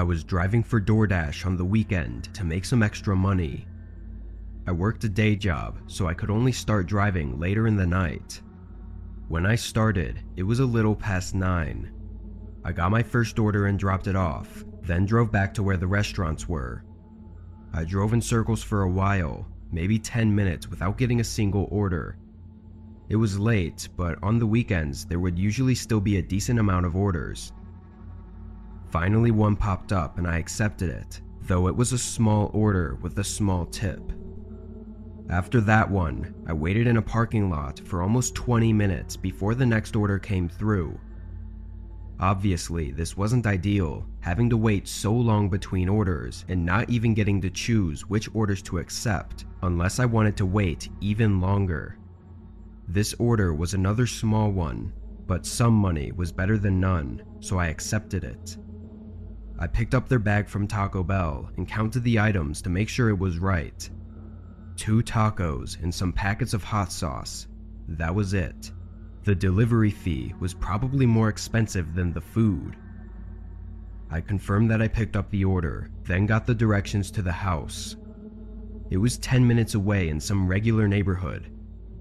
I was driving for DoorDash on the weekend to make some extra money. I worked a day job, so I could only start driving later in the night. When I started, it was a little past 9. I got my first order and dropped it off, then drove back to where the restaurants were. I drove in circles for a while, maybe 10 minutes without getting a single order. It was late, but on the weekends there would usually still be a decent amount of orders. Finally one popped up and I accepted it, though it was a small order with a small tip. After that one, I waited in a parking lot for almost 20 minutes before the next order came through. Obviously, this wasn't ideal, having to wait so long between orders and not even getting to choose which orders to accept unless I wanted to wait even longer. This order was another small one, but some money was better than none, so I accepted it. I picked up their bag from Taco Bell and counted the items to make sure it was right. 2 tacos and some packets of hot sauce. That was it. The delivery fee was probably more expensive than the food. I confirmed that I picked up the order, then got the directions to the house. It was 10 minutes away in some regular neighborhood.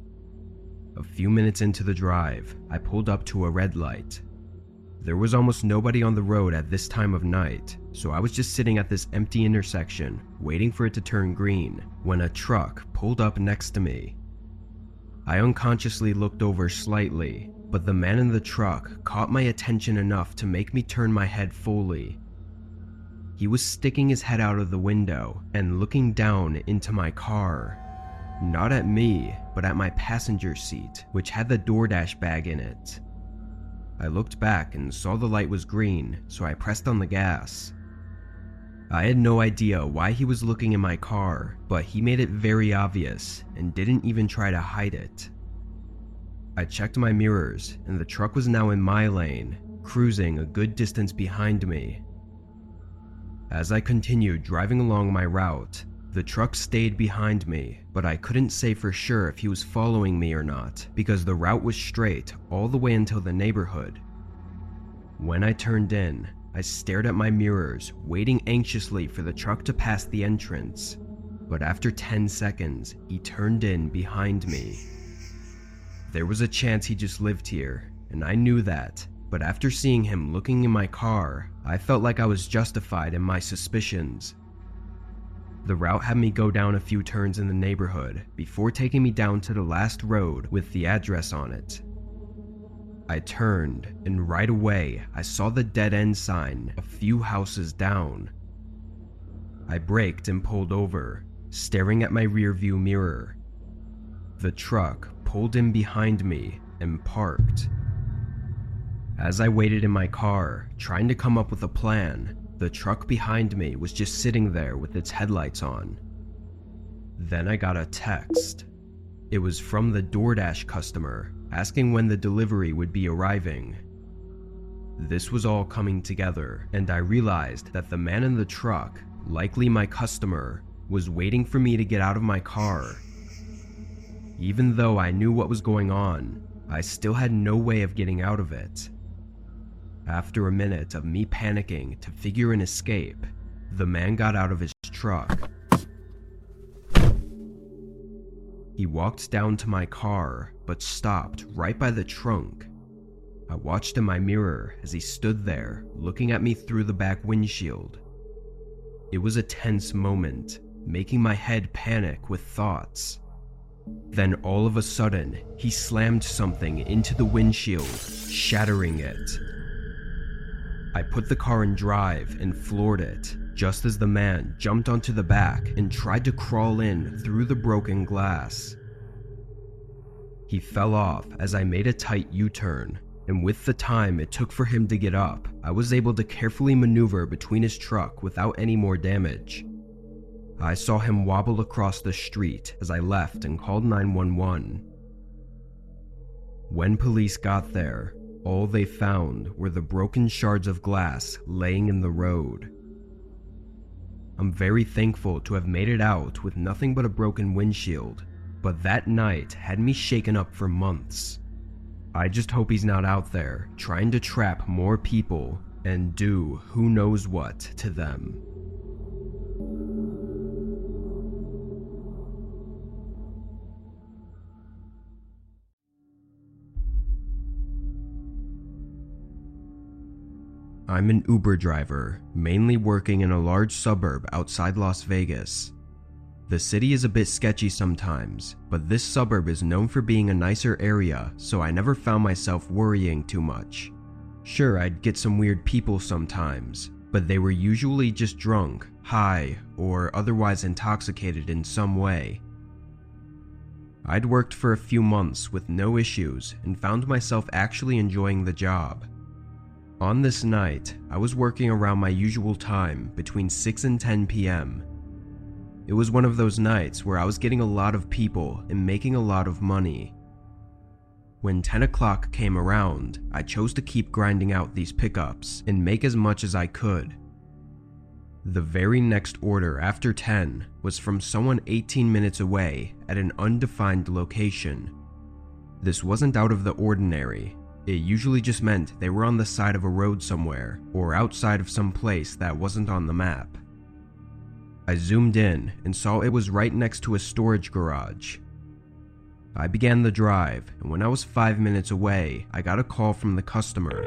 A few minutes into the drive, I pulled up to a red light. There was almost nobody on the road at this time of night, so I was just sitting at this empty intersection, waiting for it to turn green, when a truck pulled up next to me. I unconsciously looked over slightly, but the man in the truck caught my attention enough to make me turn my head fully. He was sticking his head out of the window and looking down into my car. Not at me, but at my passenger seat, which had the DoorDash bag in it. I looked back and saw the light was green, so I pressed on the gas. I had no idea why he was looking in my car, but he made it very obvious and didn't even try to hide it. I checked my mirrors and the truck was now in my lane, cruising a good distance behind me. As I continued driving along my route, the truck stayed behind me, but I couldn't say for sure if he was following me or not because the route was straight all the way until the neighborhood. When I turned in, I stared at my mirrors, waiting anxiously for the truck to pass the entrance, but after 10 seconds, he turned in behind me. There was a chance he just lived here, and I knew that, but after seeing him looking in my car, I felt like I was justified in my suspicions. The route had me go down a few turns in the neighborhood before taking me down to the last road with the address on it. I turned, and right away I saw the dead end sign a few houses down. I braked and pulled over, staring at my rearview mirror. The truck pulled in behind me and parked. As I waited in my car, trying to come up with a plan, the truck behind me was just sitting there with its headlights on. Then I got a text. It was from the DoorDash customer, asking when the delivery would be arriving. This was all coming together, and I realized that the man in the truck, likely my customer, was waiting for me to get out of my car. Even though I knew what was going on, I still had no way of getting out of it. After a minute of me panicking to figure an escape, the man got out of his truck. He walked down to my car, but stopped right by the trunk. I watched in my mirror as he stood there, looking at me through the back windshield. It was a tense moment, making my head panic with thoughts. Then all of a sudden, he slammed something into the windshield, shattering it. I put the car in drive and floored it, just as the man jumped onto the back and tried to crawl in through the broken glass. He fell off as I made a tight U-turn, and with the time it took for him to get up, I was able to carefully maneuver between his truck without any more damage. I saw him wobble across the street as I left and called 911. When police got there, all they found were the broken shards of glass laying in the road. I'm very thankful to have made it out with nothing but a broken windshield, but that night had me shaken up for months. I just hope he's not out there trying to trap more people and do who knows what to them. I'm an Uber driver, mainly working in a large suburb outside Las Vegas. The city is a bit sketchy sometimes, but this suburb is known for being a nicer area, so I never found myself worrying too much. Sure, I'd get some weird people sometimes, but they were usually just drunk, high, or otherwise intoxicated in some way. I'd worked for a few months with no issues and found myself actually enjoying the job. On this night, I was working around my usual time between 6 and 10 p.m. It was one of those nights where I was getting a lot of people and making a lot of money. When 10 o'clock came around, I chose to keep grinding out these pickups and make as much as I could. The very next order after 10 was from someone 18 minutes away at an undefined location. This wasn't out of the ordinary. It usually just meant they were on the side of a road somewhere or outside of some place that wasn't on the map. I zoomed in and saw it was right next to a storage garage. I began the drive, and when I was 5 minutes away, I got a call from the customer.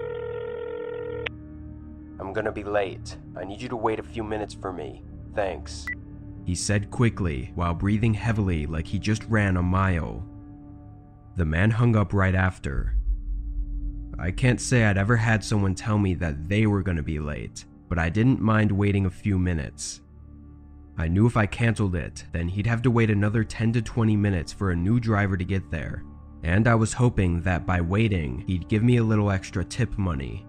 "I'm gonna be late. I need you to wait a few minutes for me. Thanks," he said quickly while breathing heavily like he just ran a mile. The man hung up right after. I can't say I'd ever had someone tell me that they were gonna be late, but I didn't mind waiting a few minutes. I knew if I canceled it, then he'd have to wait another 10 to 20 minutes for a new driver to get there, and I was hoping that by waiting, he'd give me a little extra tip money.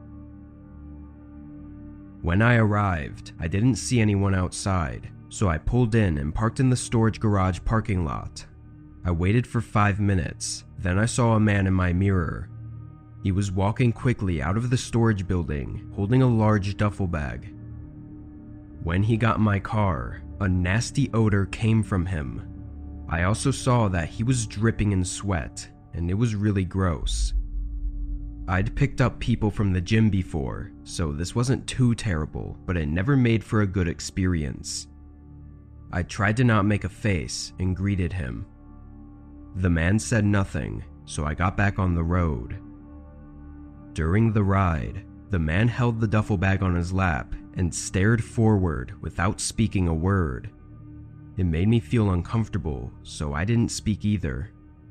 When I arrived, I didn't see anyone outside, so I pulled in and parked in the storage garage parking lot. I waited for 5 minutes, then I saw a man in my mirror. He was walking quickly out of the storage building, holding a large duffel bag. When he got in my car, a nasty odor came from him. I also saw that he was dripping in sweat, and it was really gross. I'd picked up people from the gym before, so this wasn't too terrible, but it never made for a good experience. I tried to not make a face and greeted him. The man said nothing, so I got back on the road. During the ride, the man held the duffel bag on his lap and stared forward without speaking a word. It made me feel uncomfortable, so I didn't speak either.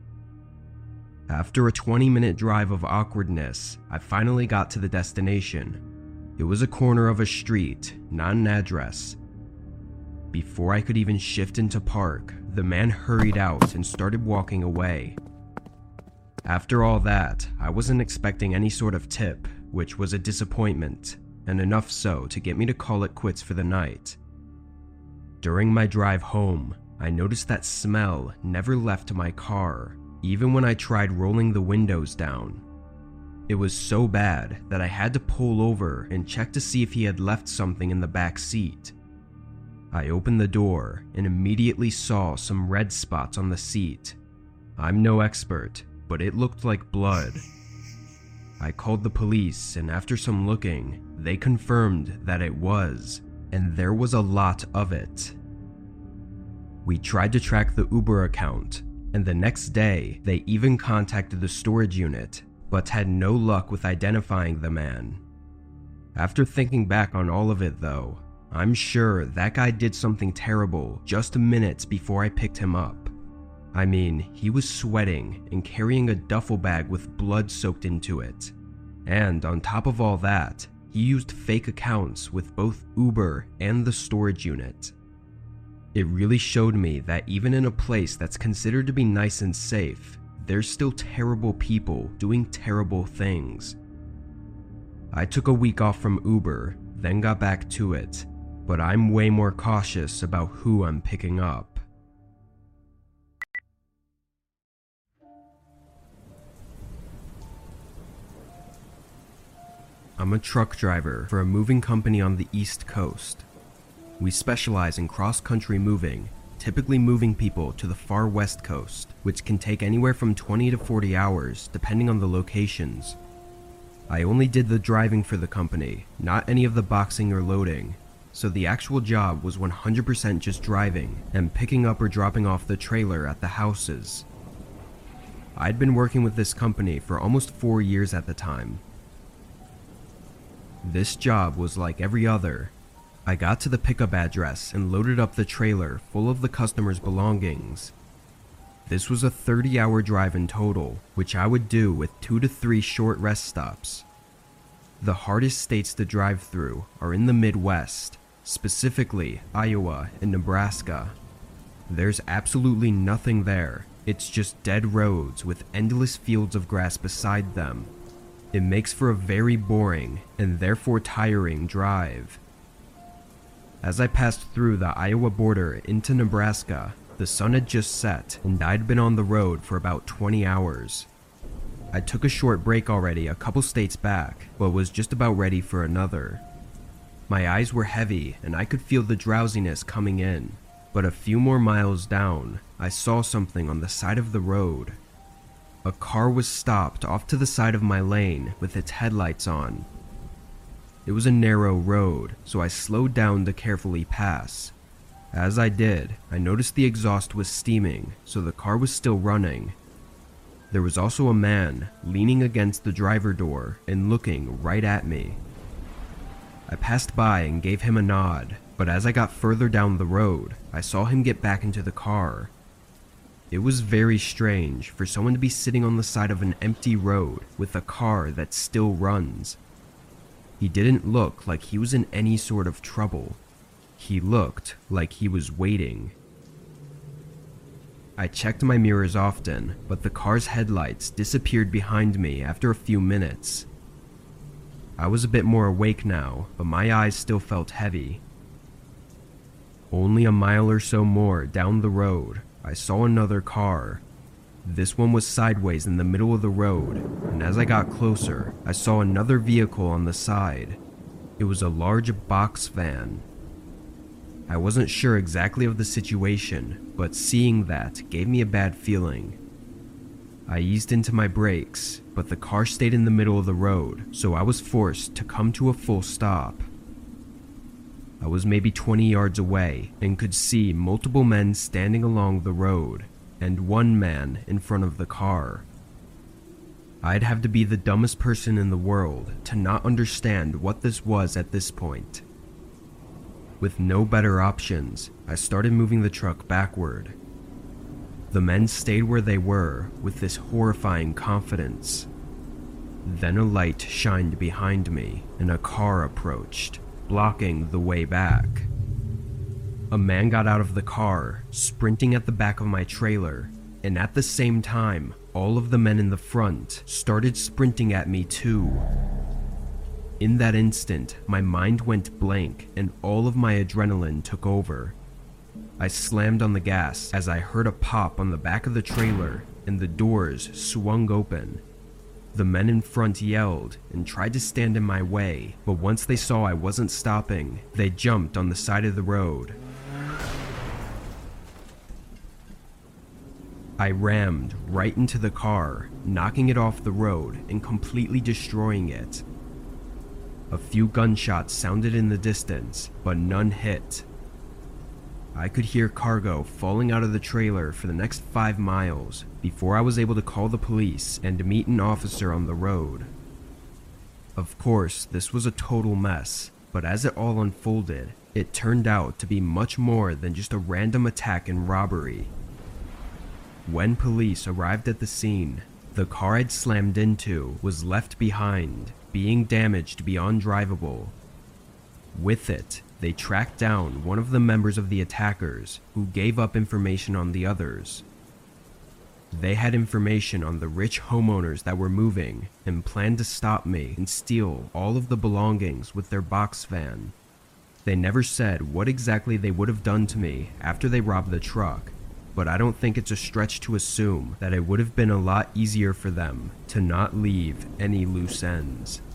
After a 20-minute drive of awkwardness, I finally got to the destination. It was a corner of a street, not an address. Before I could even shift into park, the man hurried out and started walking away. After all that, I wasn't expecting any sort of tip, which was a disappointment, and enough so to get me to call it quits for the night. During my drive home, I noticed that smell never left my car, even when I tried rolling the windows down. It was so bad that I had to pull over and check to see if he had left something in the back seat. I opened the door and immediately saw some red spots on the seat. I'm no expert, but it looked like blood. I called the police, and after some looking, they confirmed that it was, and there was a lot of it. We tried to track the Uber account, and the next day, they even contacted the storage unit, but had no luck with identifying the man. After thinking back on all of it though, I'm sure that guy did something terrible just minutes before I picked him up. I mean, he was sweating and carrying a duffel bag with blood soaked into it. And on top of all that, he used fake accounts with both Uber and the storage unit. It really showed me that even in a place that's considered to be nice and safe, there's still terrible people doing terrible things. I took a week off from Uber, then got back to it, but I'm way more cautious about who I'm picking up. I'm a truck driver for a moving company on the East Coast. We specialize in cross-country moving, typically moving people to the far West Coast, which can take anywhere from 20 to 40 hours depending on the locations. I only did the driving for the company, not any of the boxing or loading, so the actual job was 100% just driving and picking up or dropping off the trailer at the houses. I'd been working with this company for almost 4 years at the time. This job was like every other. I got to the pickup address and loaded up the trailer full of the customer's belongings. This was a 30-hour drive in total, which I would do with 2 to 3 short rest stops. The hardest states to drive through are in the Midwest, specifically Iowa and Nebraska. There's absolutely nothing there. It's just dead roads with endless fields of grass beside them. It makes for a very boring and therefore tiring drive. As I passed through the Iowa border into Nebraska, the sun had just set and I'd been on the road for about 20 hours. I took a short break already a couple states back, but was just about ready for another. My eyes were heavy and I could feel the drowsiness coming in, but a few more miles down, I saw something on the side of the road. A car was stopped off to the side of my lane with its headlights on. It was a narrow road, so I slowed down to carefully pass. As I did, I noticed the exhaust was steaming, so the car was still running. There was also a man leaning against the driver door and looking right at me. I passed by and gave him a nod, but as I got further down the road, I saw him get back into the car. It was very strange for someone to be sitting on the side of an empty road with a car that still runs. He didn't look like he was in any sort of trouble. He looked like he was waiting. I checked my mirrors often, but the car's headlights disappeared behind me after a few minutes. I was a bit more awake now, but my eyes still felt heavy. Only a mile or so more down the road, I saw another car. This one was sideways in the middle of the road, and as I got closer, I saw another vehicle on the side. It was a large box van. I wasn't sure exactly of the situation, but seeing that gave me a bad feeling. I eased into my brakes, but the car stayed in the middle of the road, so I was forced to come to a full stop. I was maybe 20 yards away and could see multiple men standing along the road, and one man in front of the car. I'd have to be the dumbest person in the world to not understand what this was at this point. With no better options, I started moving the truck backward. The men stayed where they were with this horrifying confidence. Then a light shined behind me and a car approached, blocking the way back. A man got out of the car, sprinting at the back of my trailer, and at the same time, all of the men in the front started sprinting at me too. In that instant, my mind went blank and all of my adrenaline took over. I slammed on the gas as I heard a pop on the back of the trailer and the doors swung open. The men in front yelled and tried to stand in my way, but once they saw I wasn't stopping, they jumped on the side of the road. I rammed right into the car, knocking it off the road and completely destroying it. A few gunshots sounded in the distance, but none hit. I could hear cargo falling out of the trailer for the next 5 miles before I was able to call the police and meet an officer on the road. Of course, this was a total mess, but as it all unfolded, it turned out to be much more than just a random attack and robbery. When police arrived at the scene, the car I'd slammed into was left behind, being damaged beyond drivable. With it, they tracked down one of the members of the attackers, who gave up information on the others. They had information on the rich homeowners that were moving and planned to stop me and steal all of the belongings with their box van. They never said what exactly they would have done to me after they robbed the truck, but I don't think it's a stretch to assume that it would have been a lot easier for them to not leave any loose ends.